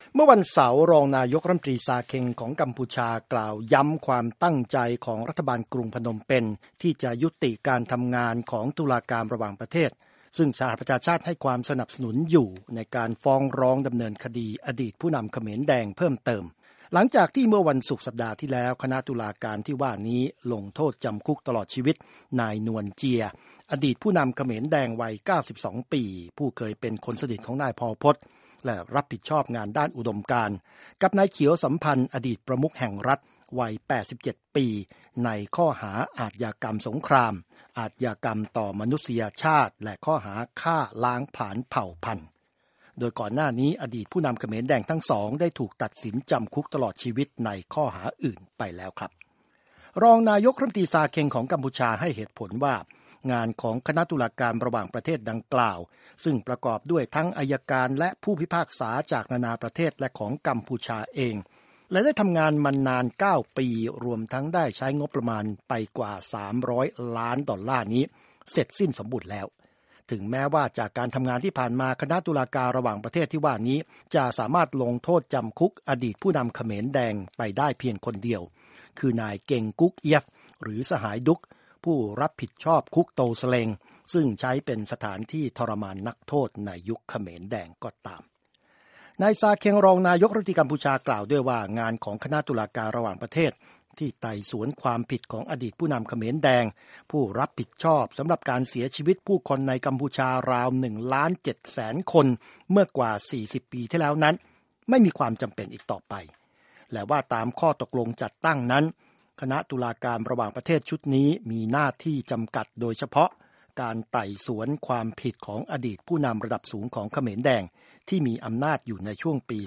เมื่อวันเสาร์รองนายกรัฐมนตรีซาเค็งของกัมพูชากล่าวย้ำความตั้งใจของรัฐบาลกรุงพนมเปญที่จะยุติการทำงานของตุลาการระหว่างประเทศซึ่งสหประชาชาติให้ความสนับสนุนอยู่ในการฟ้องร้องดำเนินคดีอดีตผู้นำเขมรแดงเพิ่มเติมหลังจากที่เมื่อวันศุกร์สัปดาห์ที่แล้วคณะตุลาการที่ว่านี้ลงโทษจำคุกตลอดชีวิตนายนวลเจียอดีตผู้นำเขมรแดงวัย92ปีผู้เคยเป็นคนสนิทของนายพอล พตและรับผิดชอบงานด้านอุดมการณ์กับนายเขียวสัมพันธ์อดีตประมุขแห่งรัฐวัย87ปีในข้อหาอาชญากรรมสงครามอาชญากรรมต่อมนุษยชาติและข้อหาฆ่าล้างผลาญเผ่าพันธุ์โดยก่อนหน้านี้อดีตผู้นำเขมรแดงทั้งสองได้ถูกตัดสินจำคุกตลอดชีวิตในข้อหาอื่นไปแล้วครับรองนายกรัฐมนตรีซาเค็งของกัมพูชาให้เหตุผลว่างานของคณะตุลาการระหว่างประเทศดังกล่าวซึ่งประกอบด้วยทั้งอัยการและผู้พิพากษาจากนานาประเทศและของกัมพูชาเองและได้ทำงานมานาน9ปีรวมทั้งได้ใช้งบประมาณไปกว่า$300 ล้านนี้เสร็จสิ้นสมบูรณ์แล้วถึงแม้ว่าจากการทำงานที่ผ่านมาคณะตุลาการระหว่างประเทศที่ว่านี้จะสามารถลงโทษจำคุกอดีตผู้นำเขมรแดงไปได้เพียงคนเดียวคือนายเก่งกุ๊กเอียฟหรือสหายดุกผู้รับผิดชอบคุกโตสเลงซึ่งใช้เป็นสถานที่ทรมานนักโทษในยุคเขมรแดงก็ตามนายซาเค็งรองนายกรัฐมนตรีกัมพูชากล่าวด้วยว่างานของคณะตุลาการระหว่างประเทศที่ไต่สวนความผิดของอดีตผู้นำเขมรแดงผู้รับผิดชอบสำหรับการเสียชีวิตผู้คนในกัมพูชาราว 1,700,000 คนเมื่อกว่า40ปีที่แล้วนั้นไม่มีความจำเป็นอีกต่อไปและว่าตามข้อตกลงจัดตั้งนั้นคณะตุลาการระหว่างประเทศชุดนี้มีหน้าที่จำกัดโดยเฉพาะการไต่สวนความผิดของอดีตผู้นำระดับสูงของเขมรแดงที่มีอำนาจอยู่ในช่วงปี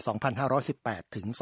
2518 ถึง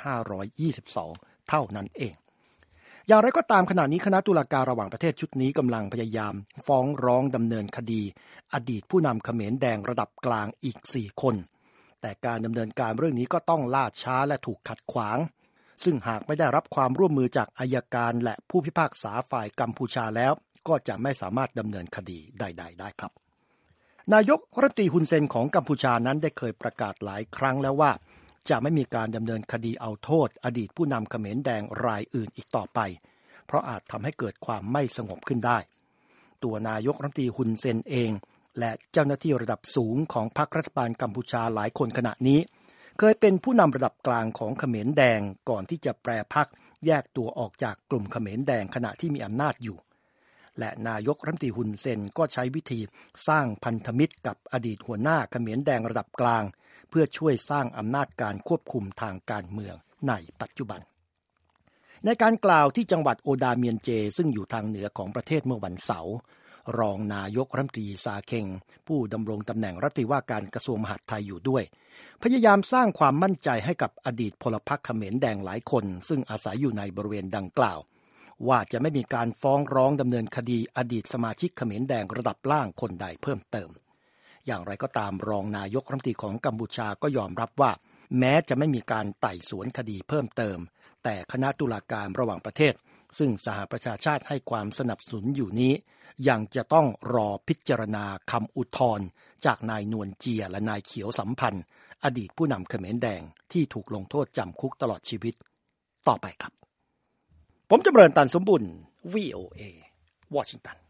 2522 เท่านั้นเองอย่างไรก็ตามขณะนี้คณะตุลาการระหว่างประเทศชุดนี้กำลังพยายามฟ้องร้องดำเนินคดีอดีตผู้นำเขมรแดงระดับกลางอีก4คนแต่การดำเนินการเรื่องนี้ก็ต้องล่าช้าและถูกขัดขวางซึ่งหากไม่ได้รับความร่วมมือจากอัยการและผู้พิพากษาฝ่ายกัมพูชาแล้วก็จะไม่สามารถดำเนินคดีใดๆได้ครับนายกรัฐมนตรีฮุนเซนของกัมพูชานั้นได้เคยประกาศหลายครั้งแล้วว่าจะไม่มีการดำเนินคดีเอาโทษอดีตผู้นำเขมรแดงรายอื่นอีกต่อไปเพราะอาจทำให้เกิดความไม่สงบขึ้นได้ตัวนายกรัฐมนตรีฮุนเซนเองและเจ้าหน้าที่ระดับสูงของพรรครัฐบาลกัมพูชาหลายคนขณะนี้เคยเป็นผู้นำระดับกลางของเขมรแดงก่อนที่จะแปรพรรคแยกตัวออกจากกลุ่มเขมรแดงขณะที่มีอำนาจอยู่และนายกรัฐมนตรีฮุนเซนก็ใช้วิธีสร้างพันธมิตรกับอดีตหัวหน้าเขมรแดงระดับกลางเพื่อช่วยสร้างอำนาจการควบคุมทางการเมืองในปัจจุบันในการกล่าวที่จังหวัดโอดาเมียนเจซึ่งอยู่ทางเหนือของประเทศเมื่อวันเสาร์รองนายกรัฐมนตรีซาเค็งผู้ดำรงตำแหน่งรัฐมนตรีว่าการกระทรวงมหาดไทยอยู่ด้วยพยายามสร้างความมั่นใจให้กับอดีตพลพรรคเขมรแดงหลายคนซึ่งอาศัยอยู่ในบริเวณดังกล่าวว่าจะไม่มีการฟ้องร้องดำเนินคดีอดีตสมาชิกเขมรแดงระดับล่างคนใดเพิ่มเติมอย่างไรก็ตามรองนายกรัฐมนตรีของกัมพูชาก็ยอมรับว่าแม้จะไม่มีการไต่สวนคดีเพิ่มเติมแต่คณะตุลาการระหว่างประเทศซึ่งสหประชาชาติให้ความสนับสนุนอยู่นี้ยังจะต้องรอพิจารณาคำอุทธรณ์จากนายนวลเจียและนายเขียวสัมพันธ์อดีตผู้นำเขมรแดงที่ถูกลงโทษจำคุกตลอดชีวิตต่อไปครับผมจำเริญ ตันสมบุญ VOA วอชิงตัน